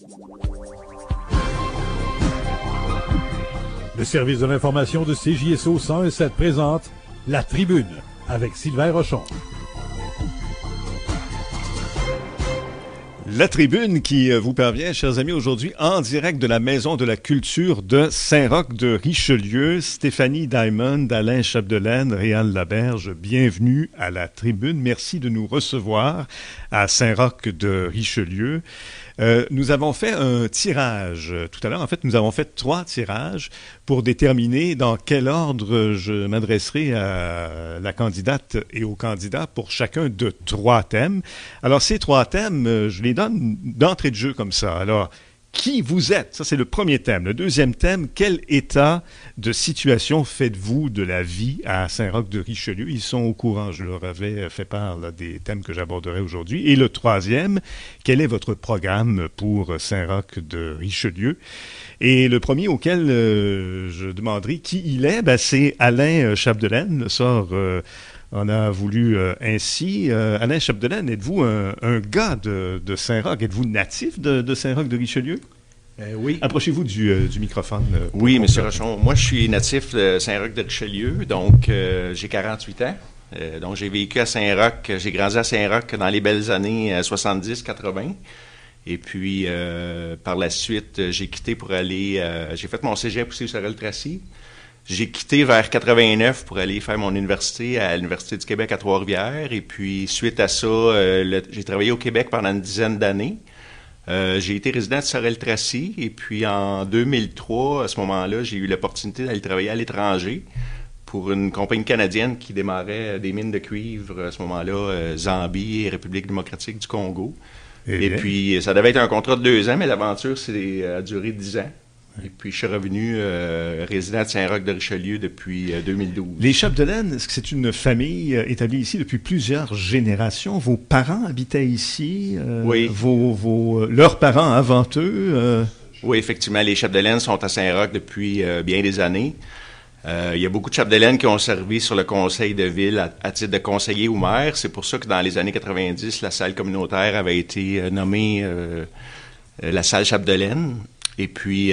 Le service de l'information de CJSO 101.7 présente La Tribune avec Sylvain Rochon. La Tribune qui vous parvient, chers amis, aujourd'hui en direct de la Maison de la Culture de Saint-Roch de Richelieu. Stéphanie Diamond, Alain Chapdelaine, Réal Laberge, bienvenue à La Tribune. Merci de nous recevoir à Saint-Roch de Richelieu. Nous avons fait un tirage tout à l'heure. En fait, nous avons fait 3 tirages pour déterminer dans quel ordre je m'adresserai à la candidate et au candidat pour chacun de 3 thèmes. Alors, ces 3 thèmes, je les donne d'entrée de jeu comme ça. Alors, qui vous êtes? Ça, c'est le premier thème. Le deuxième thème, quel état de situation faites-vous de la vie à Saint-Roch de Richelieu? Ils sont au courant, je leur avais fait part là, des thèmes que j'aborderai aujourd'hui. Et le troisième, quel est votre programme pour Saint-Roch de Richelieu? Et le premier auquel je demanderai qui il est, c'est Alain Chapdelaine, le sort... on a voulu ainsi. Alain Chapdelaine, êtes-vous un gars de Saint-Roch? Êtes-vous natif de Saint-Roch de Richelieu? Oui. Approchez-vous du microphone. Oui, M. Rochon. Moi, je suis natif de Saint-Roch de Richelieu, donc j'ai 48 ans. Donc, j'ai vécu à Saint-Roch. J'ai grandi à Saint-Roch dans les belles années 70-80. Et puis, par la suite, j'ai quitté pour aller... j'ai fait mon cégep aussi au Sorel-Tracy. J'ai quitté vers 89 pour aller faire mon université à l'Université du Québec à Trois-Rivières. Et puis, suite à ça, j'ai travaillé au Québec pendant une dizaine d'années. J'ai été résident de Sorel-Tracy. Et puis, en 2003, à ce moment-là, j'ai eu l'opportunité d'aller travailler à l'étranger pour une compagnie canadienne qui démarrait des mines de cuivre, à ce moment-là, Zambie et République démocratique du Congo. Et puis, ça devait être un contrat de 2 ans, mais l'aventure a duré 10 ans. Et puis, je suis revenu résident de Saint-Roch de Richelieu depuis 2012. Les Chapdelaine, est-ce que c'est une famille établie ici depuis plusieurs générations? Vos parents habitaient ici? Oui. Leurs parents avant eux? Oui, effectivement. Les Chapdelaine sont à Saint-Roch depuis bien des années. Il y a beaucoup de Chapdelaine qui ont servi sur le conseil de ville à titre de conseiller ou maire. C'est pour ça que dans les années 90, la salle communautaire avait été nommée la salle Chapdelaine. Et puis,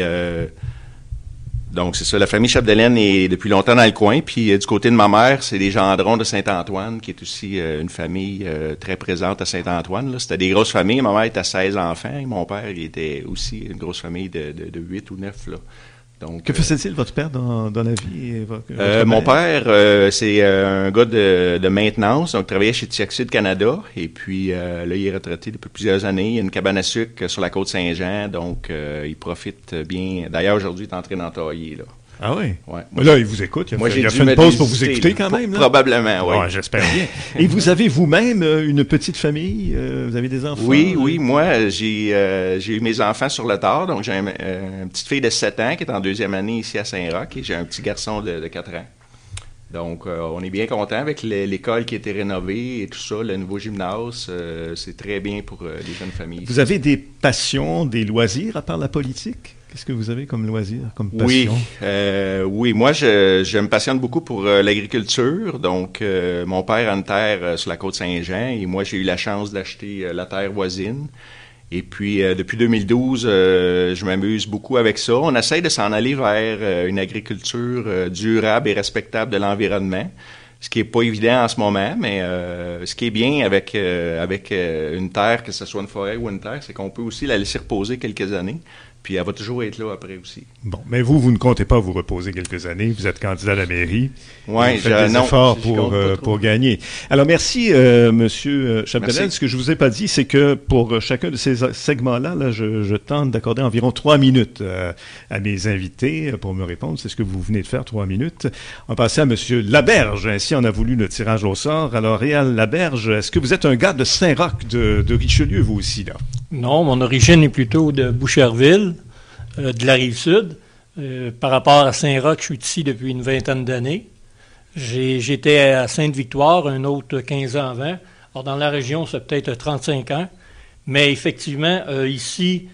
donc c'est ça, la famille Chapdelaine est depuis longtemps dans le coin. Puis du côté de ma mère, c'est les Gendrons de Saint-Antoine, qui est aussi une famille très présente à Saint-Antoine. Là. C'était des grosses familles. Ma mère était 16 enfants. Et mon père, il était aussi une grosse famille de 8 ou 9, là. Donc, que faisait-il, votre père, dans la vie? Mon père, c'est un gars de maintenance, donc travaillait chez Tiaxi Canada. Et puis, là, il est retraité depuis plusieurs années. Il y a une cabane à sucre sur la côte Saint-Jean, donc il profite bien. D'ailleurs, aujourd'hui, il est en train d'entailler, là. Ah oui? Ouais. Là, il vous écoute. Il a fait une pause pour vous écouter quand même. Là. Probablement, oui. Ouais, j'espère bien. Et vous avez vous-même une petite famille? Vous avez des enfants? Oui. Moi, j'ai eu mes enfants sur le tard. Donc, j'ai une petite fille de 7 ans qui est en 2e année ici à Saint-Roch et j'ai un petit garçon de 4 ans. Donc, on est bien content avec l'école qui a été rénovée et tout ça, le nouveau gymnase. C'est très bien pour les jeunes familles. Vous avez des passions, des loisirs à part la politique? Qu'est-ce que vous avez comme loisir, comme passion? Oui. Moi, je me passionne beaucoup pour l'agriculture. Donc, mon père a une terre sur la côte Saint-Jean et moi, j'ai eu la chance d'acheter la terre voisine. Et puis, depuis 2012, je m'amuse beaucoup avec ça. On essaie de s'en aller vers une agriculture durable et respectable de l'environnement, ce qui est pas évident en ce moment, mais ce qui est bien avec une terre, que ce soit une forêt ou une terre, c'est qu'on peut aussi la laisser reposer quelques années. Puis elle va toujours être là après aussi. Bon, mais vous ne comptez pas vous reposer quelques années. Vous êtes candidat à la mairie. Oui, vous faites des efforts pour gagner. Alors, merci, Monsieur Chapdelaine. Ce que je vous ai pas dit, c'est que pour chacun de ces segments-là, je tente d'accorder environ 3 minutes à mes invités pour me répondre. C'est ce que vous venez de faire, 3 minutes. On va passer à Monsieur Laberge. Ainsi, on a voulu le tirage au sort. Alors, Réal Laberge, est-ce que vous êtes un gars de Saint-Roch de Richelieu, vous aussi, là? Non, mon origine est plutôt de Boucherville, de la Rive-Sud. Par rapport à Saint-Roch, je suis ici depuis une 20aine d'années. J'étais à Sainte-Victoire, un autre 15 ans avant. Alors, dans la région, c'est peut-être 35 ans. Mais effectivement, ici,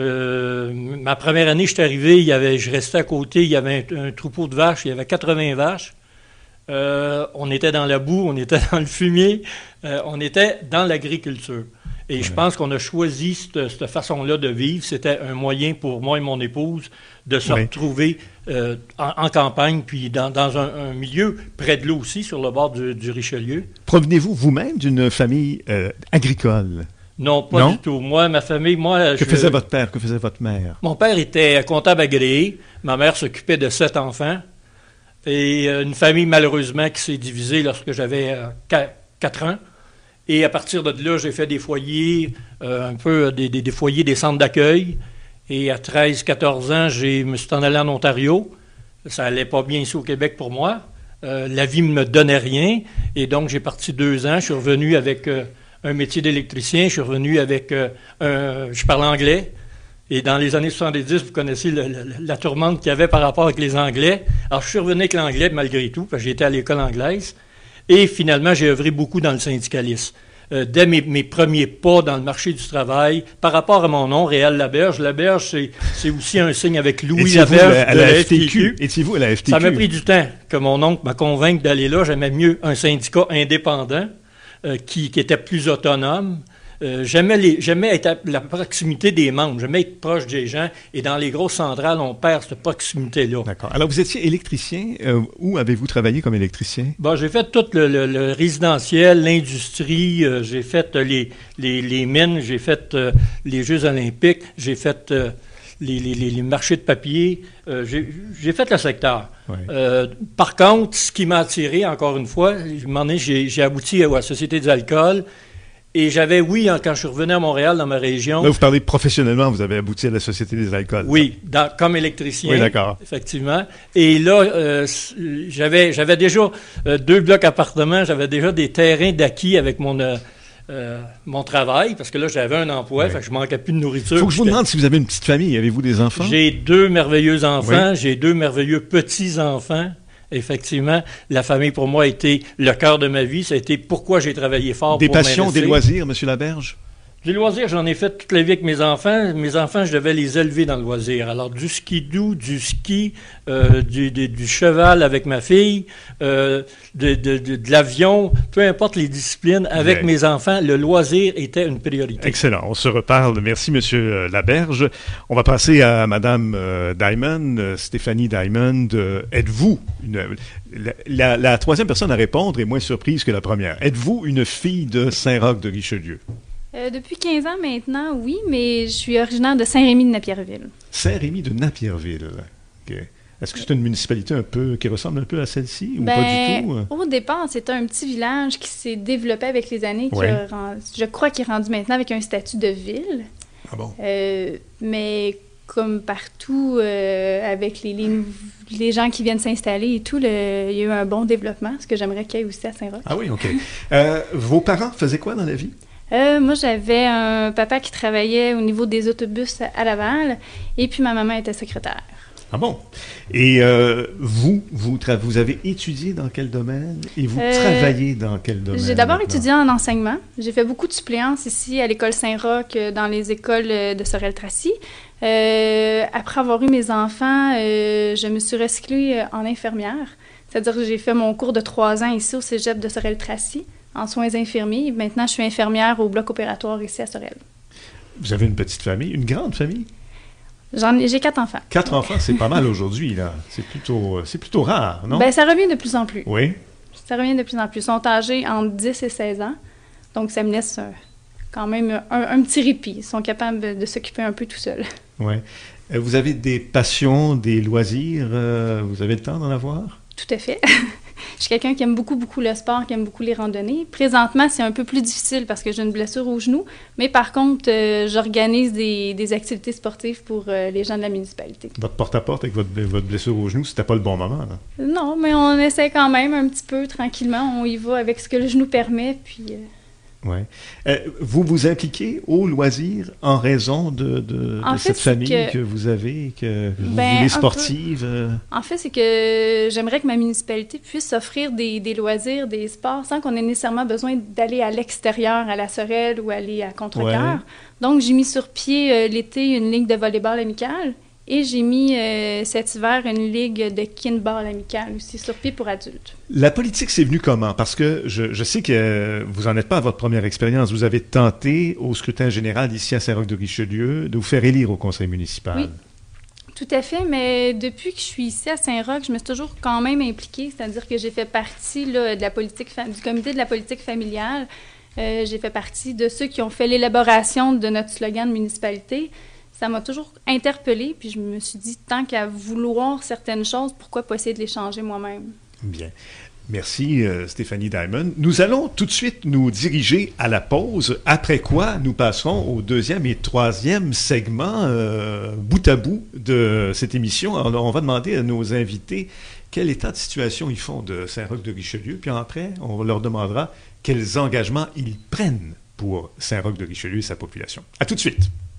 ma première année, je suis arrivé, je restais à côté, il y avait un troupeau de vaches, il y avait 80 vaches. On était dans la boue, on était dans le fumier, on était dans l'agriculture. Et je pense qu'on a choisi cette façon-là de vivre. C'était un moyen pour moi et mon épouse de se retrouver en campagne, puis dans un milieu près de l'eau aussi, sur le bord du Richelieu. Provenez-vous vous-même d'une famille agricole? Non, pas du tout. Moi, ma famille, Que faisait votre père? Que faisait votre mère? Mon père était comptable agréé. Ma mère s'occupait de 7 enfants. Et une famille, malheureusement, qui s'est divisée lorsque j'avais 4 ans. Et à partir de là, j'ai fait des foyers, des foyers, des centres d'accueil. Et à 13-14 ans, je me suis en allé en Ontario. Ça allait pas bien ici au Québec pour moi. La vie ne me donnait rien. Et donc, j'ai parti 2 ans. Je suis revenu avec un métier d'électricien. Je suis revenu avec... je parle anglais. Et dans les années 70, vous connaissez la tourmente qu'il y avait par rapport avec les Anglais. Alors, je suis revenu avec l'anglais malgré tout, parce que j'étais à l'école anglaise. Et finalement, j'ai œuvré beaucoup dans le syndicalisme. Dès mes premiers pas dans le marché du travail, par rapport à mon nom, Réal Laberge, Laberge, c'est aussi un signe avec Louis Laberge de la FTQ. Étiez-vous à la FTQ? Ça m'a pris du temps que mon oncle m'a convaincu d'aller là. J'aimais mieux un syndicat indépendant qui était plus autonome. J'aimais être à la proximité des membres, j'aimais être proche des gens, et dans les grosses centrales, on perd cette proximité-là. D'accord. Alors, vous étiez électricien. Où avez-vous travaillé comme électricien? Bon, j'ai fait tout le résidentiel, l'industrie, j'ai fait les mines, j'ai fait les Jeux olympiques, j'ai fait les marchés de papier, j'ai fait le secteur. Oui. Par contre, ce qui m'a attiré, encore une fois, j'ai abouti à la Société des alcools. Et j'avais, quand je suis revenu à Montréal, dans ma région... Là, vous parlez professionnellement, vous avez abouti à la Société des alcools. Oui, comme électricien. Oui, d'accord. Effectivement. Et là, j'avais déjà 2 blocs appartements, j'avais déjà des terrains d'acquis avec mon travail, parce que là, j'avais un emploi, fait que je manquais plus de nourriture. Il faut que je vous demande si vous avez une petite famille. Avez-vous des enfants? J'ai 2 merveilleux enfants, oui. J'ai 2 merveilleux petits-enfants. Effectivement, la famille, pour moi, a été le cœur de ma vie. Ça a été pourquoi j'ai travaillé fort des pour passions, m'investir. des loisirs, M. Laberge? Des loisirs, j'en ai fait toute la vie avec mes enfants. Mes enfants, je devais les élever dans le loisir. Alors, du skidoo, du ski, du cheval avec ma fille, de l'avion, peu importe les disciplines, avec mes enfants, le loisir était une priorité. Excellent. On se reparle. Merci, M. Laberge. On va passer à Mme Diamond, Stéphanie Diamond. Êtes-vous la troisième personne à répondre est moins surprise que la première. Êtes-vous une fille de Saint-Roch de Richelieu? Depuis 15 ans maintenant, oui, mais je suis originaire de Saint-Rémy de Napierville. Saint-Rémy de Napierville. OK. Est-ce que c'est une municipalité qui ressemble un peu à celle-ci ou pas du tout? Au départ, c'était un petit village qui s'est développé avec les années, je crois qu'il est rendu maintenant avec un statut de ville. Ah bon? Mais comme partout, avec les gens qui viennent s'installer et tout, il y a eu un bon développement, ce que j'aimerais qu'il y ait aussi à Saint-Roch. Ah oui, OK. Vos parents faisaient quoi dans la vie? Moi, j'avais un papa qui travaillait au niveau des autobus à Laval, et puis ma maman était secrétaire. Ah bon? Et vous avez étudié dans quel domaine? Et vous travaillez dans quel domaine? J'ai d'abord étudié en enseignement. J'ai fait beaucoup de suppléances ici à l'école Saint-Roch, dans les écoles de Sorel-Tracy. Après avoir eu mes enfants, je me suis recyclée en infirmière. C'est-à-dire que j'ai fait mon cours de 3 ans ici au cégep de Sorel-Tracy, en soins infirmiers. Maintenant, je suis infirmière au bloc opératoire ici à Sorel. Vous avez une petite famille, une grande famille? J'ai 4 enfants. 4 enfants, c'est pas mal aujourd'hui, là. C'est plutôt rare, non? Bien, ça revient de plus en plus. Oui? Ça revient de plus en plus. Ils sont âgés entre 10 et 16 ans. Donc, ça me laisse quand même un petit répit. Ils sont capables de s'occuper un peu tout seuls. Oui. Vous avez des passions, des loisirs? Vous avez le temps d'en avoir? Tout à fait. Je suis quelqu'un qui aime beaucoup, beaucoup le sport, qui aime beaucoup les randonnées. Présentement, c'est un peu plus difficile parce que j'ai une blessure au genou. Mais par contre, j'organise des activités sportives pour les gens de la municipalité. Votre porte-à-porte avec votre blessure au genou, c'était pas le bon moment, là? Non, mais on essaie quand même un petit peu, tranquillement. On y va avec ce que le genou permet, puis... Oui. Vous vous impliquez au loisir en raison de cette famille que vous avez, que vous voulez sportive? En fait, c'est que j'aimerais que ma municipalité puisse offrir des loisirs, des sports, sans qu'on ait nécessairement besoin d'aller à l'extérieur, à la Sorel ou aller à Contrecoeur. Ouais. Donc, j'ai mis sur pied l'été une ligue de volleyball amicale. Et j'ai mis cet hiver une ligue de kinball amicale aussi sur pied pour adultes. La politique, c'est venu comment? Parce que je sais que vous n'en êtes pas à votre première expérience. Vous avez tenté au scrutin général ici à Saint-Roch-de-Richelieu de vous faire élire au conseil municipal. Oui. Tout à fait, mais depuis que je suis ici à Saint-Roch, je me suis toujours quand même impliquée, c'est-à-dire que j'ai fait partie là, de la politique du comité de la politique familiale. J'ai fait partie de ceux qui ont fait l'élaboration de notre slogan de municipalité. Ça m'a toujours interpellée, puis je me suis dit, tant qu'à vouloir certaines choses, pourquoi pas essayer de les changer moi-même? Bien. Merci, Stéphanie Diamond. Nous allons tout de suite nous diriger à la pause, après quoi nous passerons au deuxième et troisième segment bout à bout de cette émission. Alors, on va demander à nos invités quel état de situation ils font de Saint-Roch-de-Richelieu, puis après, on leur demandera quels engagements ils prennent pour Saint-Roch-de-Richelieu et sa population. À tout de suite.